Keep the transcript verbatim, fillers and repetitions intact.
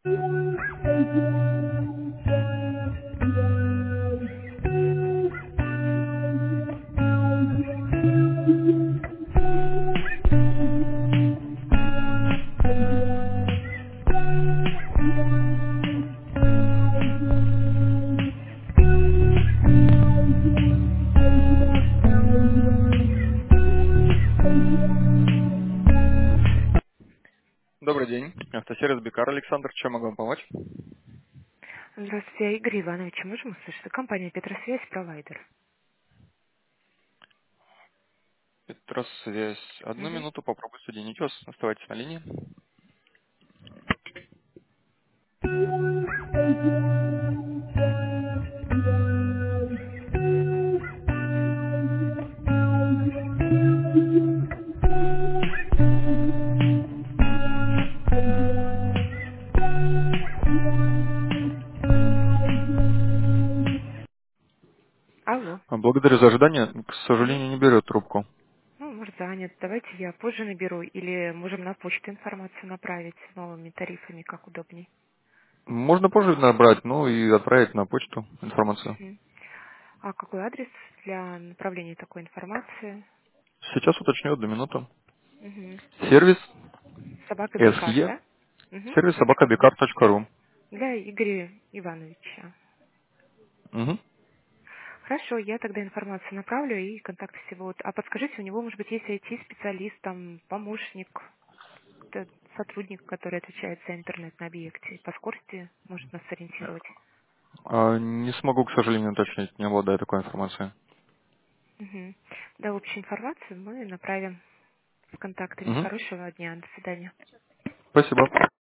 Добрый день. Автосервис Бикар, Александр. Чем могу вам помочь? Здравствуйте, я Игорь Иванович. Можем услышать? Компания Петросвязь, провайдер. Петросвязь. Одну Мгм. минуту попробую соединить вас. Оставайтесь на линии. Алло. Благодарю за ожидание. К Мгм. сожалению, не берет трубку. Ну, может, занят. Давайте я позже наберу. Или можем на почту информацию направить с новыми тарифами, как удобней. Можно позже набрать, ну и отправить на почту информацию. Мгм. А какой адрес для направления такой информации? Сейчас уточню одну минуту. Мгм. Сервис Собака Бикар, се, да? Мгм. сервис Точка ру. собакабикар точка ру. Для Игоря Ивановича. Угу. Хорошо, я тогда информацию направлю и контакты всего. Вот. А подскажите, у него, может быть, есть ай ти-специалист, там, помощник, это сотрудник, который отвечает за интернет на объекте. По скорости может нас сориентировать. А, не смогу, к сожалению, уточнить, не обладаю такой информацией. Мгм. Да, общую информацию мы направим с контактами. Угу. Хорошего дня. До свидания. Спасибо.